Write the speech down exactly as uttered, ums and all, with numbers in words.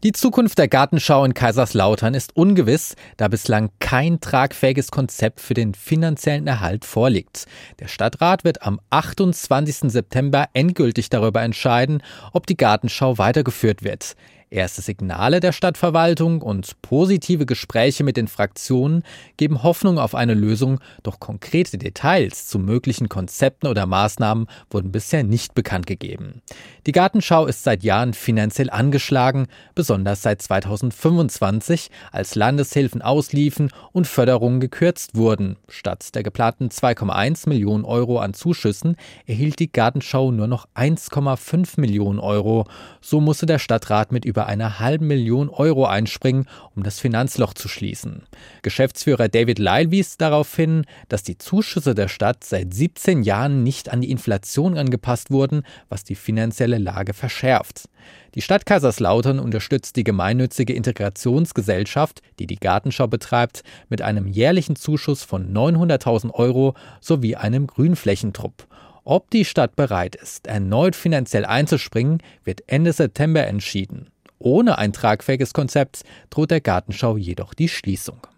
Die Zukunft der Gartenschau in Kaiserslautern ist ungewiss, da bislang kein tragfähiges Konzept für den finanziellen Erhalt vorliegt. Der Stadtrat wird am achtundzwanzigsten September endgültig darüber entscheiden, ob die Gartenschau weitergeführt wird. Erste Signale der Stadtverwaltung und positive Gespräche mit den Fraktionen geben Hoffnung auf eine Lösung, doch konkrete Details zu möglichen Konzepten oder Maßnahmen wurden bisher nicht bekannt gegeben. Die Gartenschau ist seit Jahren finanziell angeschlagen, besonders seit zweitausendfünfundzwanzig, als Landeshilfen ausliefen und Förderungen gekürzt wurden. Statt der geplanten zwei Komma eins Millionen Euro an Zuschüssen erhielt die Gartenschau nur noch eins Komma fünf Millionen Euro. So musste der Stadtrat mit über einer halben Million Euro einspringen, um das Finanzloch zu schließen. Geschäftsführer David Lyle wies darauf hin, dass die Zuschüsse der Stadt seit siebzehn Jahren nicht an die Inflation angepasst wurden, was die finanzielle Lage verschärft. Die Stadt Kaiserslautern unterstützt die gemeinnützige Integrationsgesellschaft, die die Gartenschau betreibt, mit einem jährlichen Zuschuss von neunhunderttausend Euro sowie einem Grünflächentrupp. Ob die Stadt bereit ist, erneut finanziell einzuspringen, wird Ende September entschieden. Ohne ein tragfähiges Konzept droht der Gartenschau jedoch die Schließung.